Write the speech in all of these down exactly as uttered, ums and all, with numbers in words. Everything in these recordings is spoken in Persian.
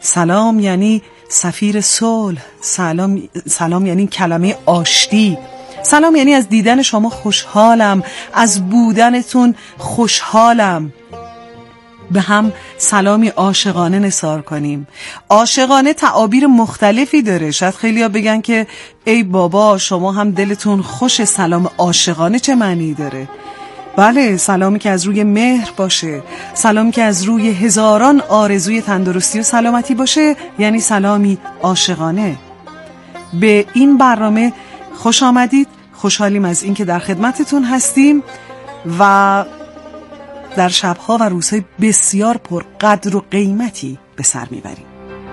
سلام یعنی سفیر صلح. سلام سلام یعنی کلمه آشتی. سلام یعنی از دیدن شما خوشحالم، از بودنتون خوشحالم. به هم سلامی عاشقانه نثار کنیم. عاشقانه تعابیر مختلفی داره. شاید خیلیا بگن که ای بابا شما هم دلتون خوش، سلام عاشقانه چه معنی داره؟ بله، سلامی که از روی مهر باشه، سلامی که از روی هزاران آرزوی تندرستی و سلامتی باشه، یعنی سلامی عاشقانه. به این برنامه خوش آمدید. خوشحالیم از اینکه در خدمتتون هستیم و در شبها و روزهای بسیار پر قدر و قیمتی به سر میبریم.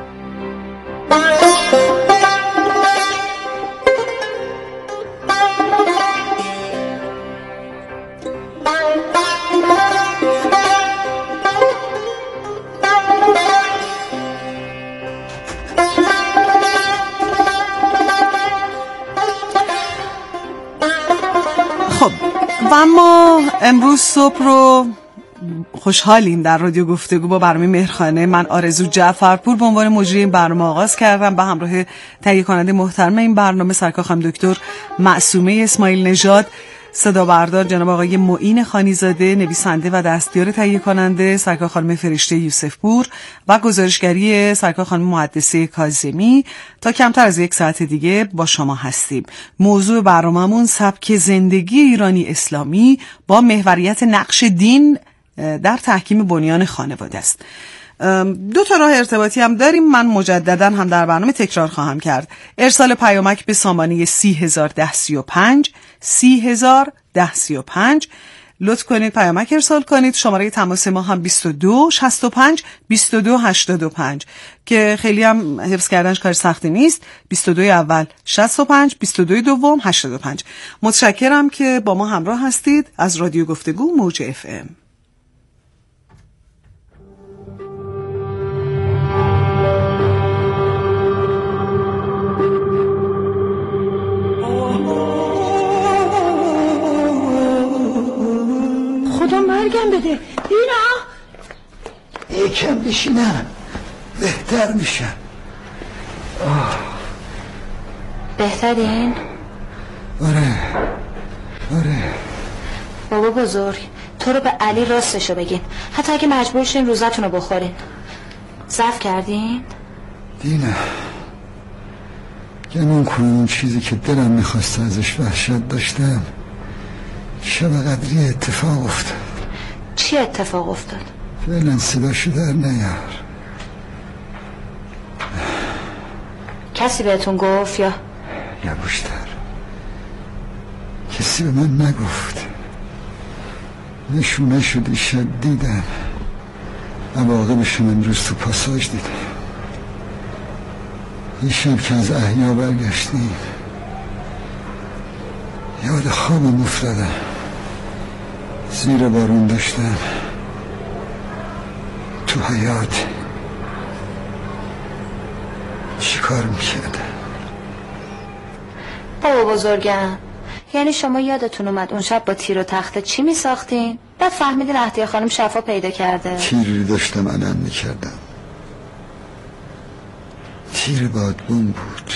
خب و اما امروز صبح رو خوشحالیم در رادیو گفتگو با برنامه مهرخانه. من آرزو جعفرپور به عنوان مجری این برنامه آغاز کردم به همراه تهیه کننده محترم این برنامه سرکار خانم دکتر معصومه اسماعیل نژاد، صدا بردار جناب آقای معین خانیزاده، نویسنده و دستیار تهیه کننده سرکار خانم فرشته یوسف پور و گزارشگری سرکار خانم محدثه کاظمی. تا کمتر از یک ساعت دیگه با شما هستیم. موضوع برنامه‌مون سبک زندگی ایرانی اسلامی با محوریت نقش دین در تحکیم بنیان خانواده است. دو تا راه ارتباطی هم داریم. من مجددا هم در برنامه تکرار خواهم کرد. ارسال پیامک به سامانه سی هزار ده سی و پنج سی هزار ده سی و پنج. لطف کنید پیامک ارسال کنید. شماره تماس ما هم بیست و دو شصت و پنج بیست و دو هشتاد و پنج که خیلی هم حفظ کردنش کار سختی نیست. بیست و دو اول شصت و پنج، بیست و دو دوم هشتاد و پنج. متشکرم که با ما همراه هستید. از رادیو گفتگو موج اف ام. خدا مرگم بده. دینا یکم بشینم بهتر میشم. بهترین؟ آره آره. بابا بزرگ تو رو به علی راستشو بگین، حتی اگه مجبور شین روزتون رو بخورین. ضعف کردین؟ دینا گمون کنم اون چیزی که دلم میخواست ازش وحشت داشتم شب قدری اتفاق افتاد. چی اتفاق افتاد؟ فعلا صداشو در نیار. کسی بهتون گفت یا؟ یا بیشتر کسی به من نگفت. نشونه شدی شد دیدم. عواقبشون امروز تو پاساژ دیدم. یه شب که از احیا برگشتیم یاد خوابم افتادم. زیر بارون داشتم تو حیاط چی کار میکردم؟ بابا بزرگم یعنی شما یادتون اومد اون شب با تیر و تخته چی میساختین؟ بعد فهمیدین احتیاء خانم شفا پیدا کرده. تیری داشتم علم میکردم. تیر بادبون بود.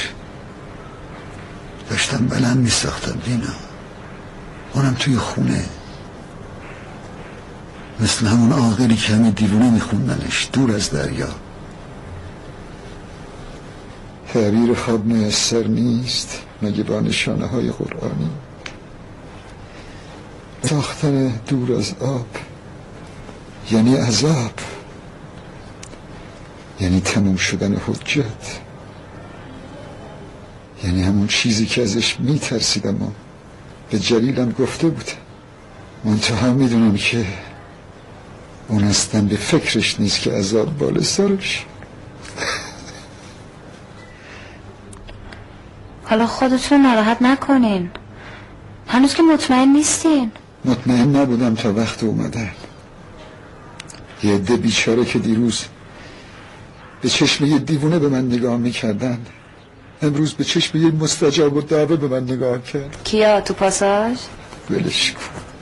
داشتم بلند میساختم دینا. اونم توی خونه مثل همون عاقلی که همه دیوونه میخوندنش دور از دریا. تعبیر خواب میسر نیست مگه با نشانه های قرآنی. ساختن دور از آب یعنی عذاب، یعنی تموم شدن حجت، یعنی همون چیزی که ازش میترسیدم و به جلیلم گفته بودم. منتها میدونم که اون اصلا به فکرش نیست که عذاب بالا سرش. حالا خودتون ناراحت نکنین، هنوز که مطمئن نیستین. مطمئن نبودم تا وقت اومدن. یه عده بیچاره که دیروز به چشم یه دیوونه به من نگاه میکردن امروز به چشم یه مستجاب و دعوه به من نگاه کرد. کیا تو پاساژ؟ ولش کن.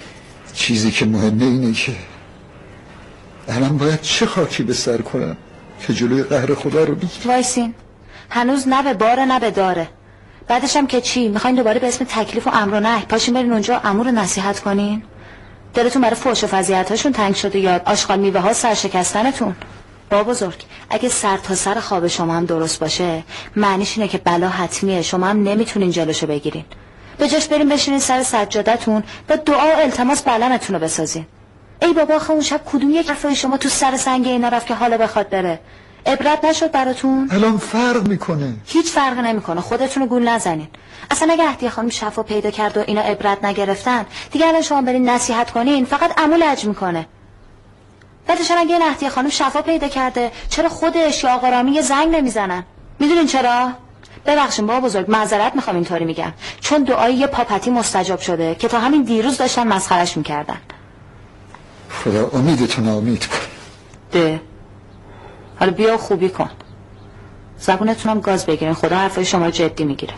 چیزی که مهمه اینه که الان باید چه خاکی به سر کنم که جلوی قهر خدا رو بگیره. وایسین، هنوز نه به باره نه به داره. بعدش هم که چی؟ میخواین دوباره به اسم تکلیف و امر و نهی پاشین برین اونجا عمو رو نصیحت کنین؟ دلتون برای فحش و فضیحتاشون تنگ شده یا آشغال میوه ها سرشکستنتون؟ با بزرگ، اگه سر تا سر خواب شما هم درست باشه معنیش اینه که بلا حتمیه، شما هم نمیتونین جلوشو بگیرین. به جاش بریم بشینین سر سجادتون با دعا و التماس بلمتون رو بسازین. ای بابا آخه اون شب کدوم یک حرفای شما تو سر سنگ اینا رفت که حالا بخواد بره؟ عبرت نشد براتون؟ الان فرق میکنه. هیچ فرق نمیکنه، خودتون رو گول نزنین. اصلا اگه اهدیه خانم شفا پیدا کرد و اینا عبرت نگرفتن دیگه الان شما برین نصیحت کنین فقط عمو لج میکنه. بعدش اگه این اهدیه خانم شفا پیدا کرده چرا خودش یا آقا رامی یه زنگ نمیزنن؟ میدونین چرا؟ ببخشید بابا بزرگ، معذرت میخوام اینطوری میگم، چون دعای یه پاپتی مستجاب شده که تا همین دیروز داشتن مسخرش میکردن. خدا امیدتون امید کن. ده حالا بیا خوبی کن، زبونتونم گاز بگیرین، خدا حرفای شما رو جدی میگیره.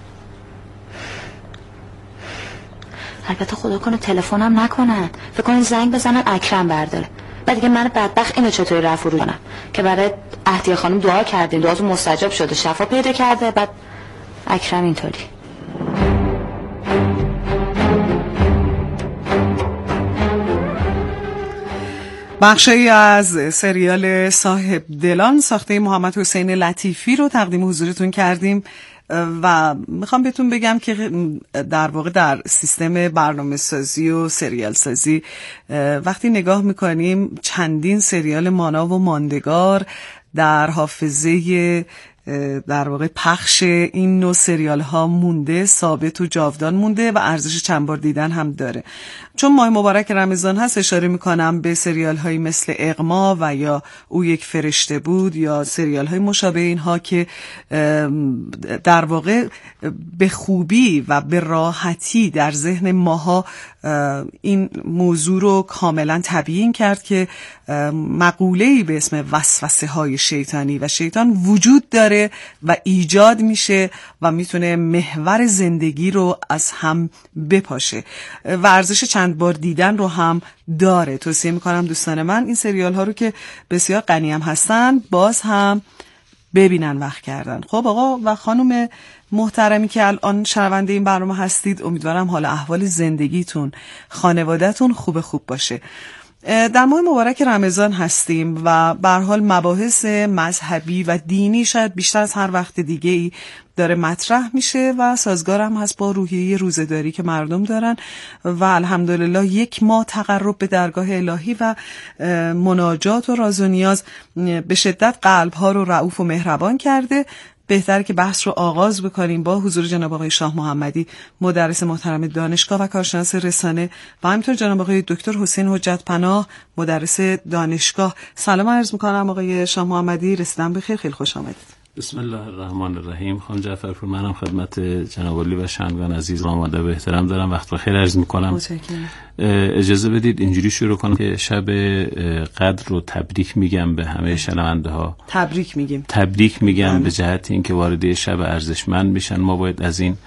البته خدا کنه تلفنم نکنن، فکر کنین زنگ بزنن اکرم برداره، بعد دیگه من بدبخت اینو چطوری رفع رو کنم که برای اهدیه خانم دعا کردین، دعاتون مستجاب شده، شفا پیدا کرده، بعد اکرم اینطوری. بخشی از سریال صاحب دلان ساخته محمد حسین لطیفی رو تقدیم حضورتون کردیم و میخوام بهتون بگم که در واقع در سیستم برنامه سازی و سریال سازی وقتی نگاه میکنیم چندین سریال مانا و ماندگار در حافظه در واقع پخش این نوع سریال ها مونده، ثابت و جاودان مونده و ارزش چند بار دیدن هم داره. چون ماه مبارک رمضان هست اشاره میکنم به سریال هایی مثل اغما و یا او یک فرشته بود یا سریال های مشابه اینها که در واقع به خوبی و به راحتی در ذهن ماها این موضوع رو کاملا تبیین کرد که مقوله‌ای به اسم وسوسه های شیطانی و شیطان وجود داره و ایجاد میشه و میتونه محور زندگی رو از هم بپاشه و ارزش چند بار دیدن رو هم داره. توصیه میکنم دوستان من این سریال ها رو که بسیار غنی هم هستن باز هم ببینن وقت کردن. خب آقا و خانم محترمی که الان شنونده این برنامه هستید، امیدوارم حال احوال زندگیتون، خانواده‌تون خوب خوب باشه. در ماه مبارک رمضان هستیم و به هر حال مباحث مذهبی و دینی شاید بیشتر از هر وقت دیگه ای داره مطرح میشه و سازگار هم هست با روحیه روزه‌داری که مردم دارن و الحمدلله یک ماه تقرب به درگاه الهی و مناجات و راز و نیاز به شدت قلب‌ها رو رئوف و مهربان کرده. بهتره که بحث رو آغاز بکنیم با حضور جناب آقای شاه محمدی، مدرس محترم دانشگاه و کارشناس رسانه و همینطور جناب آقای دکتر حسین حجت پناه، مدرس دانشگاه. سلام عرض میکنم آقای شاه محمدی، رسیدم بخیر، خیلی خوش آمدید. بسم الله الرحمن الرحیم. خانم جعفرپور، منم خدمت جناب عالی و شنوندگان عزیز آماده به احترام دارم، وقت بخیر عرض میکنم. اجازه بدید اینجوری شروع کنم که شب قدر رو تبریک میگم به همه شنونده ها. تبریک میگیم تبریک میگم به جهت اینکه وارد شب ارزشمند میشن. ما باید از این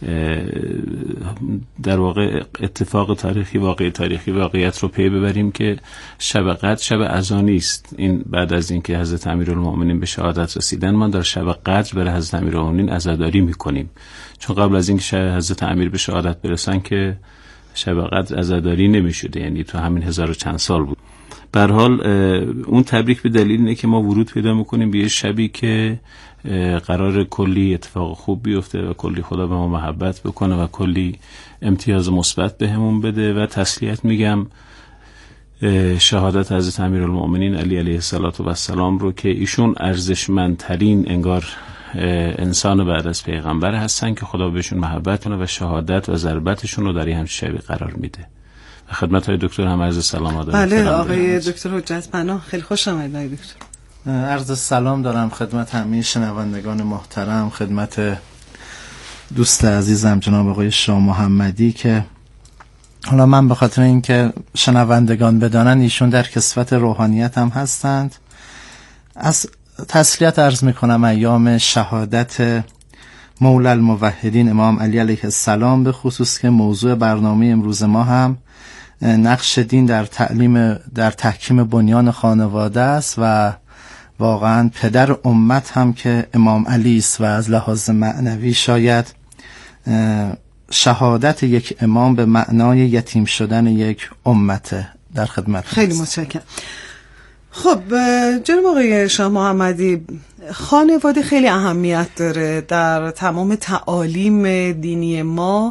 در واقع اتفاق تاریخی، واقعی تاریخی، واقعیت رو پی ببریم که شب قدر شب اذانی است. این بعد از اینکه حضرت امیرالمومنین به شهادت رسیدن ما در شب قدر برای حضرت امیرالمومنین عزاداری میکنیم، چون قبل از اینکه حضرت امیر به شهادت برسن که شب قدر عزاداری نمیشده، یعنی تو همین هزار و چند سال بود. به هر حال اون تبریک به دلیل اینه که ما ورود پیدا میکنیم به یه شبی که قرار کلی اتفاق خوب بیفته و کلی خدا به ما محبت بکنه و کلی امتیاز مثبت بهمون بده و تسلیت میگم شهادت حضرت امیرالمومنین علی علیه السلام رو که ایشون ارزشمندترین انگار انسان بعد از پیغمبر هستن که خدا بهشون محبت کنه و شهادت و ضربتشون رو در این همچین شبی قرار میده. خدمت های دکتر هم عرض سلام آدم. بله آقای دکتر حجت پناه، خیلی خوش آمدید آقای دکتر. عرض سلام دارم خدمت همه شنوندگان محترم، خدمت دوست عزیزم جناب آقای شاه محمدی که حالا من به خاطر اینکه شنوندگان بدانن ایشون در کسوت روحانیت هم هستند، از تسلیت عرض میکنم ایام شهادت مولا الموحدین امام علی علیه السلام، به خصوص که موضوع برنامه امروز ما هم نقش دین در تعلیم در تحکیم بنیان خانواده است و واقعا پدر امت هم که امام علی است و از لحاظ معنوی شاید شهادت یک امام به معنای یتیم شدن یک امته. در خدمت. خیلی متشکرم. خب جناب آقای شاه محمدی، خانواده خیلی اهمیت داره در تمام تعالیم دینی ما،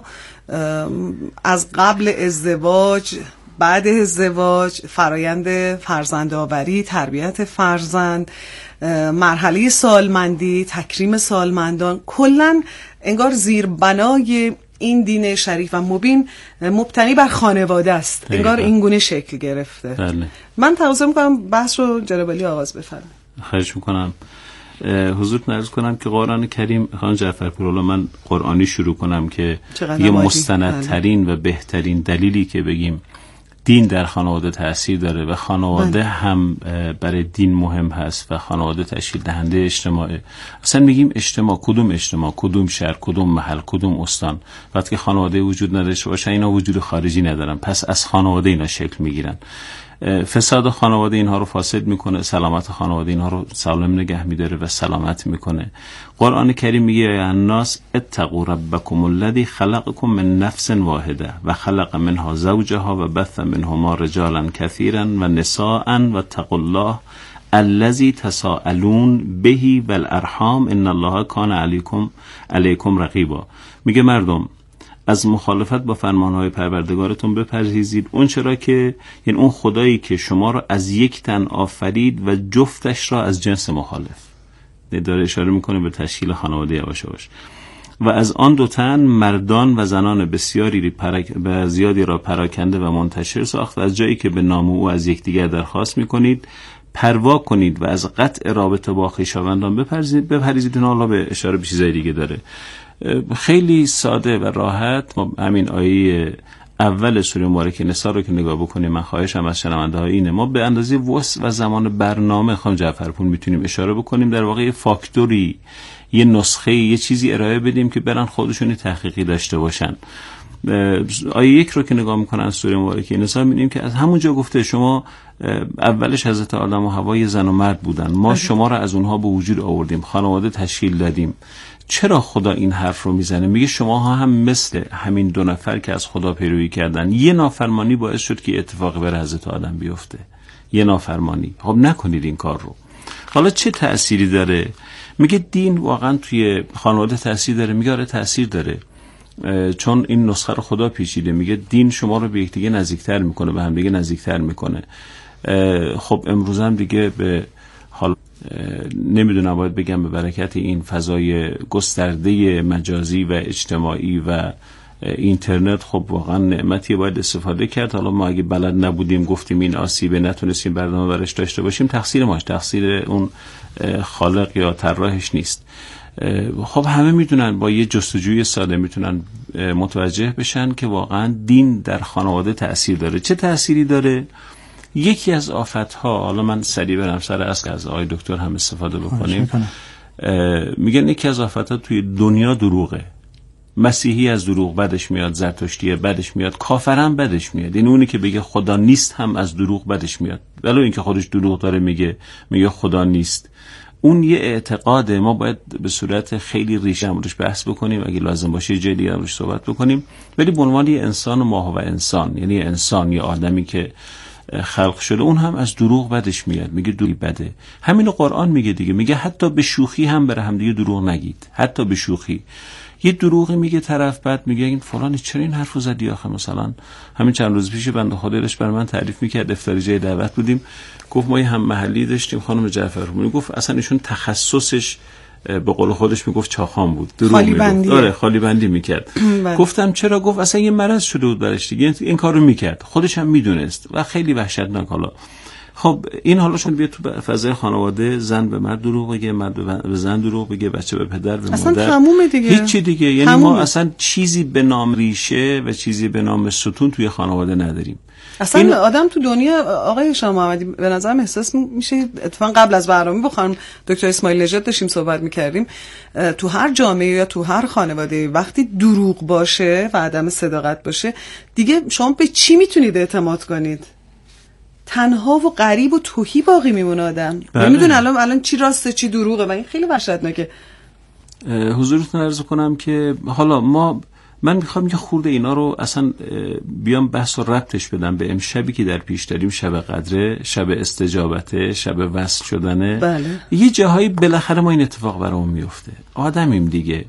از قبل ازدواج، بعد ازدواج، فرایند فرزندآوری، تربیت فرزند، مرحله سالمندی، تکریم سالمندان، کلاً انگار زیربنای این دین شریف و مبین مبتنی بر خانواده است. انگار این گونه شکل گرفته. بله. من تقاضا می‌کنم بحث رو جناب علی آغاز بفرمایید. خواهش می‌کنم. حضورتون عرض کنم که قرآن کریم، خانم جعفرپور، من قرآنی شروع کنم که یه مستندترین و بهترین دلیلی که بگیم دین در خانواده تأثیر داره و خانواده هم برای دین مهم هست و خانواده تشکیل دهنده اجتماعه. اصلا میگیم اجتماع، کدوم اجتماع، کدوم شهر، کدوم محل، کدوم استان، وقتی که خانواده وجود نداشته باشه اینا وجود خارجی ندارن، پس از خانواده اینا شکل میگیرن. فساد خانواده اینها رو فاسد میکنه، سلامت خانواده اینها رو سالم نگه میداره و سلامت میکنه. قرآن کریم میگه یا الناس اتقوا ربکم الذی خلقکم من نفس واحده و خلق منها زوجها و بث منهما رجالا کثیرا و نساء و اتقوا الله الذی تساءلون به والارحام ان الله کان علیکم علیکم رقیبا. میگه مردم از مخالفت با فرمانهای پروردگارتون بپرهیزید، اون چرا که یعنی اون خدایی که شما را از یک تن آفرید و جفتش را از جنس مخالف. داره اشاره میکنه به تشکیل خانواده یواش یواش. و از آن دو تن مردان و زنان بسیاری پرک... به زیادی را پراکنده و منتشر ساخت. از جایی که به نام او از یکدیگر درخواست میکنید پروا کنید و از قطع رابطه با خویشاوندان بپرهیزید. بپرهیزید حالا به اشاره به چیزای دیگه داره. خیلی ساده و راحت. ما همین آیه اول سوره مبارکه نساء رو که نگاه بکنیم، من خواهشم از شنونده ها اینه، ما به اندازه وسع و زمان برنامه خانم جعفرپور میتونیم اشاره بکنیم، در واقع فاکتوری، یه نسخه، یه چیزی ارائه بدیم که برن خودشون تحقیقی داشته باشن. آیه یک رو که نگاه میکنن سوره مبارکه نساء میبینیم که از همونجا گفته شما اولش حضرت آدم و حوا یه زن و مرد بودن، ما شما را از اونها به وجود آوردیم، خانواده تشکیل دادیم. چرا خدا این حرف رو میزنه؟ میگه شماها هم مثل همین دو نفر که از خدا پیروی کردن، یه نافرمانی باعث شد که اتفاقی بر حضرت آدم بیفته. یه نافرمانی. خب نکنید این کار رو. حالا چه تأثیری داره؟ میگه دین واقعا توی خانواده تأثیر داره. میگه آره تأثیر داره، چون این نسخه رو خدا پیچیده. میگه دین شما رو به یکدیگه نزدیکتر میکنه، به هم دیگه نزدیکتر میکنه. خب امروز هم دیگه به حال نمیدونم باید بگم به برکت این فضای گسترده مجازی و اجتماعی و اینترنت، خب واقعا نعمتی باید استفاده کرد. حالا ما اگه بلد نبودیم گفتیم این آسیبه، نتونستیم برنامه برش داشته باشیم، تقصیر ماست، تقصیر اون خالق یا طراحش نیست. خب همه میدونن، با یه جستجوی ساده میتونن متوجه بشن که واقعا دین در خانواده تأثیر داره. چه تأثیری داره؟ یکی از آفت‌ها، حالا من سریع برم سر اصل از آقای دکتر هم استفاده بکنیم، میگن یکی از آفت‌ها توی دنیا دروغه. مسیحی از دروغ بدش میاد، زرتشتی بدش میاد، کافرم بدش میاد. این اونی که بگه خدا نیست هم از دروغ بدش میاد، ولو اینکه خودش دروغ داره میگه میگه خدا نیست. اون یه اعتقاده. ما باید به صورت خیلی ریشه روش بحث بکنیم، اگه لازم باشه یه جای دیگه روش صحبت بکنیم، ولی به عنوان یه انسان ما و انسان، یعنی انسان، یه آدمی که خلق شده، اون هم از دروغ بدش میاد، میگه دروغ بده. همین قرآن میگه دیگه، میگه حتی به شوخی هم بر هم دیگه دروغ نگید. حتی به شوخی یه دروغی میگه طرف، بعد میگه این فلانی چرا این حرفو زدی آخه؟ مثلا همین چند روز پیش بنده خدا داشت بر من تعریف میکرد، افطاری جای دعوت بودیم، گفت ما یه هم محلی داشتیم، خانم جعفرپور، گفت اصلا ایشون تخصصش به قول خودش میگفت چاخان بود، خالی بندی. آره خالی بندی میکرد. گفتم چرا؟ گفت اصلا یه مرض شده بود برش دیگه، این کارو میکرد، خودش هم میدونست و خیلی وحشتناک. حالا خب این حالا شون بیاد تو فضای خانواده، زن به مرد دروغ بگه، مرد به زن دروغ بگه، بچه به پدر، به مادر، اصلا تمومه دیگه، هیچی دیگه. یعنی تمومه. ما اصلا چیزی به نام ریشه و چیزی به نام ستون توی خانواده نداریم. اصلا این... آدم تو دنیا، آقای شاه محمدی، به نظرم احساس میشه، اتفاقا قبل از برنامه با خانم دکتر اسماعیل نژاد داشتیم صحبت میکردیم، تو هر جامعه یا تو هر خانواده وقتی دروغ باشه و عدم صداقت باشه، دیگه شما به چی میتونید اعتماد کنید؟ تنها و غریب و تهی باقی میمونه آدم. نمیدونه الان الان چی راسته چی دروغه و این خیلی وحشتناکه. حضورتون عرض کنم که حالا ما من میخوام یه خورده اینا رو اصلا بیام بحث و ربطش بدم به امشبی که در پیش داریم، شب قدره، شب استجابته، شب وصل شدنه. بله. یه جاهایی بالاخره ما این اتفاق برامون میفته، آدمیم دیگه.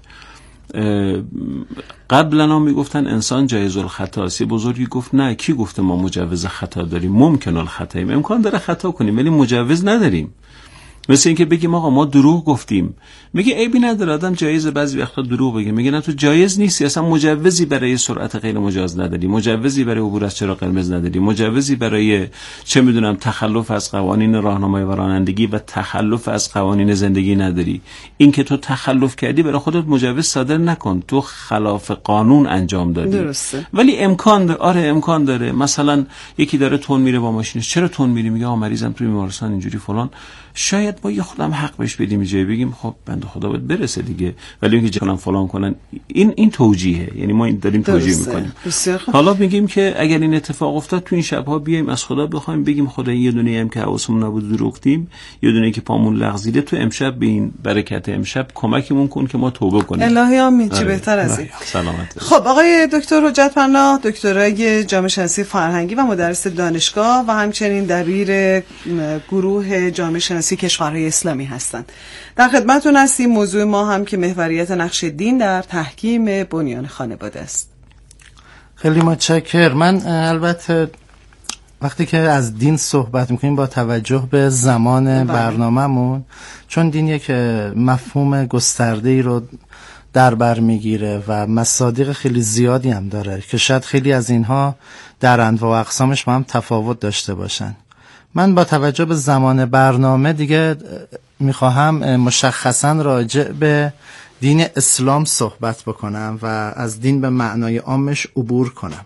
قبلا هم میگفتن انسان جایز الخطا. سی بزرگی گفت نه، کی گفته ما مجوز خطا داریم؟ ممکن الخطاییم، امکان داره خطا کنیم ولی مجوز نداریم. مثل اینکه بگیم آقا ما دروغ گفتیم، میگه عیبی نداره، آدم جایزه بعضی وقتا دروغ بگه. میگه نه تو جایز نیستی، اصلا مجوزی برای سرعت غیر مجاز نداری، مجوزی برای عبور از چراغ قرمز نداری، مجوزی برای چه میدونم تخلف از قوانین راهنمایی و رانندگی و تخلف از قوانین زندگی نداری. این که تو تخلف کردی برای خودت مجوز صادر نکن، تو خلاف قانون انجام دادی. درسته. ولی امکان داره، آره امکان داره. مثلا یکی داره تون میره با ماشینش، چرا تون میری؟ میگه آ مریضم تو بیمارستان اینجوری فلان. شاید با یه خودم حق بهش بدیم، جای بگیم خب بنده خدا باید برسه دیگه، ولی اینکه فلان فلان کنن این این توجیهه، یعنی ما این داریم توجیه میکنیم. حالا میگیم که اگر این اتفاق افتاد تو این شب‌ها بیایم از خدا بخوایم، بگیم خدا یه دونه هم که حواسمون نبود دروغتیم، یه دونه که پامون لغزیده، تو امشب به این برکت امشب کمکمون کن که ما توبه کنیم. الهی آمین. چی بهتر از این. سلامت. خب آقای دکتر حجت پناه، دکترای جامعه شناسی فرهنگی و مدرس دانشگاه و همچنین دبیر گروه جامعه شناسی کشورهای اسلامی هستند. در خدمتتون هستیم. موضوع ما هم که محوریت نقش دین در تحکیم بنیان خانواده است. خیلی متشکرم. من البته وقتی که از دین صحبت میکنیم با توجه به زمان برنامه‌مون، چون دین یک مفهوم گسترده‌ای رو در بر میگیره و مصادیق خیلی زیادی هم داره که شاید خیلی از اینها در انواع و اقسامش با هم تفاوت داشته باشن. من با توجه به زمان برنامه دیگه میخواهم مشخصا راجع به دین اسلام صحبت بکنم و از دین به معنای عامش عبور کنم.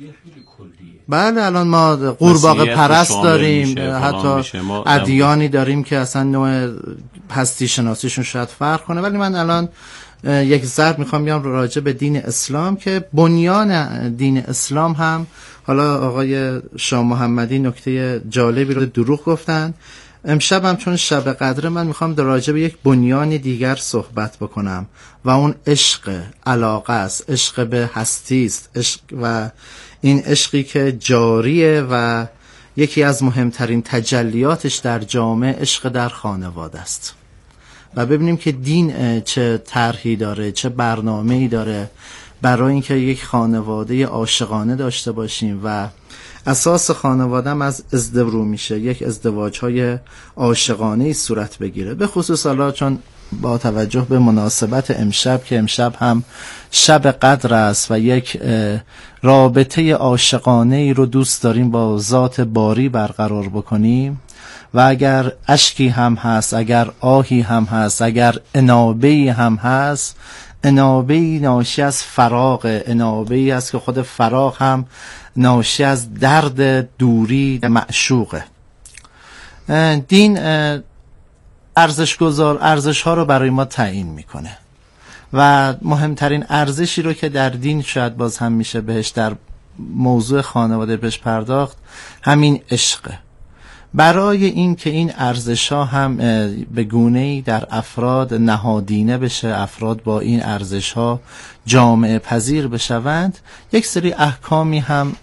بله الان ما قورباغه پرست داریم، حتی ادیانی داریم که اصلا نوع هستی شناسیشون شاید فرق کنه، ولی من الان یک ضرب میخوام بیام راجع به دین اسلام که بنیان دین اسلام هم، حالا آقای شاه محمدی نکته جالبی رو دروغ گفتن. امشب هم چون شب قدره من میخوام در راجع به یک بنیان دیگر صحبت بکنم و اون عشق، علاقه است، عشق به هستی است، عشق و این عشقی که جاریه و یکی از مهمترین تجلیاتش در جامعه عشق در خانواده است. و ببینیم که دین چه طرحی داره، چه برنامه‌ای داره برای اینکه یک خانواده عاشقانه داشته باشیم و اساس خانواده هم از ازدواج میشه، یک ازدواج‌های عاشقانه‌ای صورت بگیره. به خصوص حالا چون با توجه به مناسبت امشب که امشب هم شب قدر است و یک رابطه عاشقانه‌ای رو دوست داریم با ذات باری برقرار بکنیم و اگر اشکی هم هست، اگر آهی هم هست، اگر انابه‌ای هم هست، انابه‌ای ناشی از فراغ، انابه‌ای هست که خود فراغ هم ناشی از درد دوری معشوقه. دین ارزش گذار ارزش ها رو برای ما تعیین میکنه و مهمترین ارزشی رو که در دین شاید باز هم میشه بهش در موضوع خانواده بهش پرداخت همین عشقه. برای این که این ارزش ها هم به گونه‌ای در افراد نهادینه بشه، افراد با این ارزش ها جامعه پذیر بشوند، یک سری احکامی هم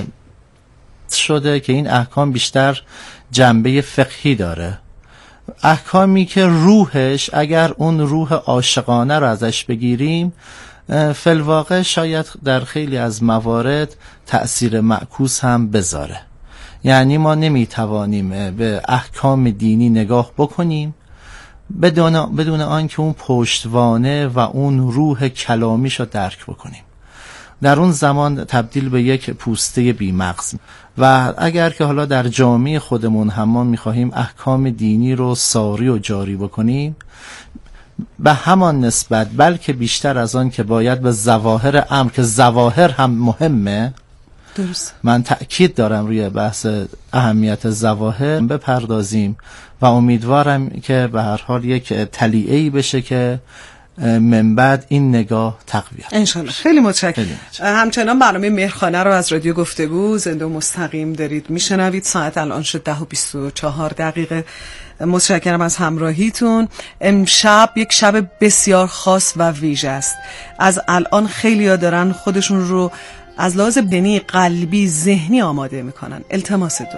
شده که این احکام بیشتر جنبه فقهی داره، احکامی که روحش اگر اون روح عاشقانه رو ازش بگیریم فی‌الواقع شاید در خیلی از موارد تأثیر معکوس هم بذاره. یعنی ما نمیتوانیم به احکام دینی نگاه بکنیم بدون بدون آنکه اون پشتوانه و اون روح کلامیش رو درک بکنیم. در اون زمان تبدیل به یک پوسته بی‌مغز. و اگر که حالا در جامعه خودمون هم ما میخواهیم احکام دینی رو ساری و جاری بکنیم، به همان نسبت بلکه بیشتر از آن که باید به ظواهر امر، که ظواهر هم مهمه، درست. من تأکید دارم روی بحث اهمیت ظواهر بپردازیم و امیدوارم که به هر حال یک تلیعه‌ای بشه که من بعد این نگاه تقویت انشالله. خیلی متشکرم. همچنان برنامه مهرخانه رو از رادیو گفتگو زنده و مستقیم دارید میشنوید. ساعت الان شد ده و بیست و چهار دقیقه. متشکرم از همراهیتون. امشب یک شب بسیار خاص و ویژه است. از الان خیلی‌ها دارن خودشون رو از لحاظ بدنی، قلبی، ذهنی آماده میکنن. التماس دعا.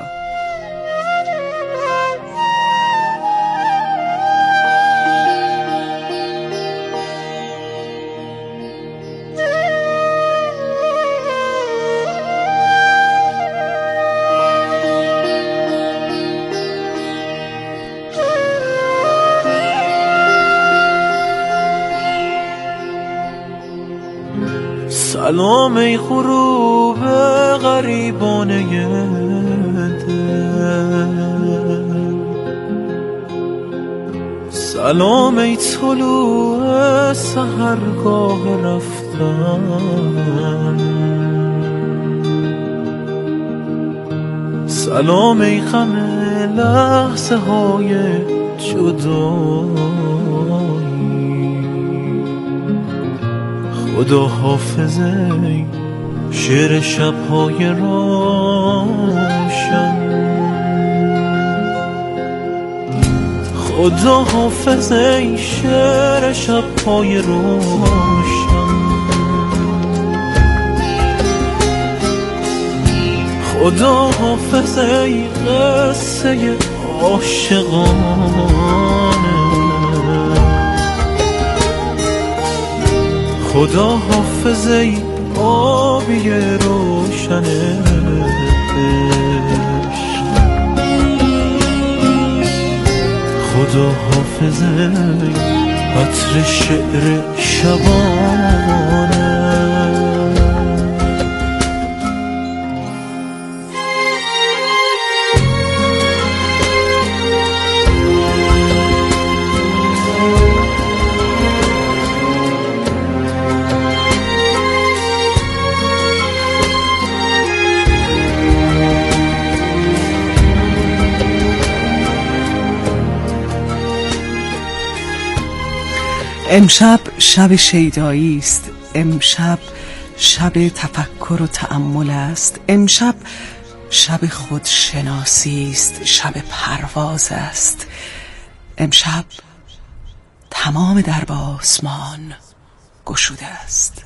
سلام ای غروب غریبانه دل، سلام ای طلوع سحرگاه رفتن، سلام ای غم لحظه های جدایی، خدا حافظه شعر شب‌های روشن، خدا حافظه شعر شب‌های روشن، خدا حافظه قصه عاشقانه، خدا حافظه آبی روشن عشق، خدا حافظه عطر شعر شبانه. امشب شب شیدایی است، امشب شب تفکر و تأمل است، امشب شب خودشناسی است، شب پرواز است، امشب تمام درب آسمان گشوده است.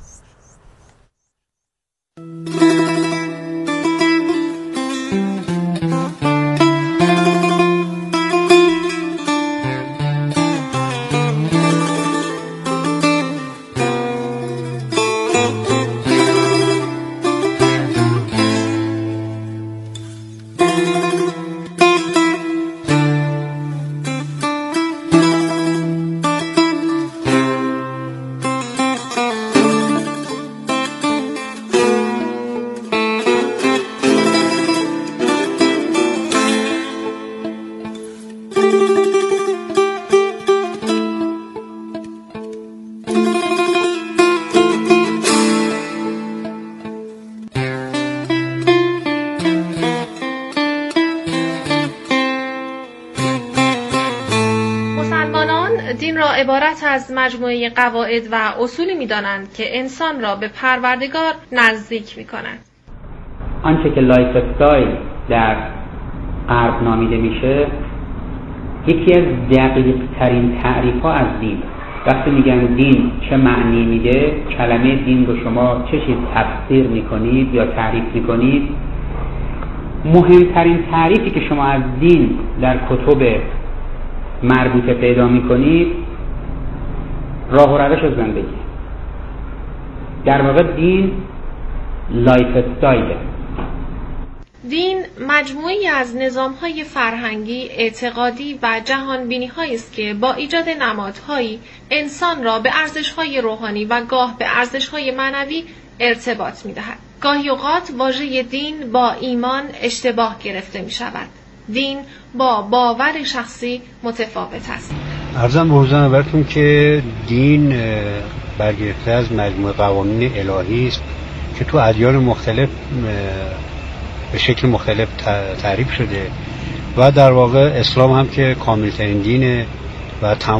دین را عبارت از مجموعه قواعد و اصولی می‌دانند که انسان را به پروردگار نزدیک می‌کنند. آنچه که لایف استایل در غرب نامیده میشه یکی از دقیق ترین تعریف ها از دین. وقتی میگن دین چه معنی میده، کلمه دین رو شما چه چیز تفسیر میکنید یا تعریف میکنید، مهمترین تعریفی که شما از دین در کتب مربوطه پیدا میکنید راه و روش زندگی. در واقع دین لایف استایل. دین مجموعی از نظام‌های فرهنگی، اعتقادی و جهانبینی‌هایی است که با ایجاد نمادهایی انسان را به ارزش‌های روحانی و گاه به ارزش‌های معنوی ارتباط می‌دهد. گاهی اوقات واژه دین با ایمان اشتباه گرفته می‌شود. دین با باور شخصی متفاوت است. عرضم به حضورتون که دین برگرفته از مجموعه قوانین الهی است که تو ادیان مختلف به شکل مختلف تعریف شده و در واقع اسلام هم که کاملترین دینه و تمام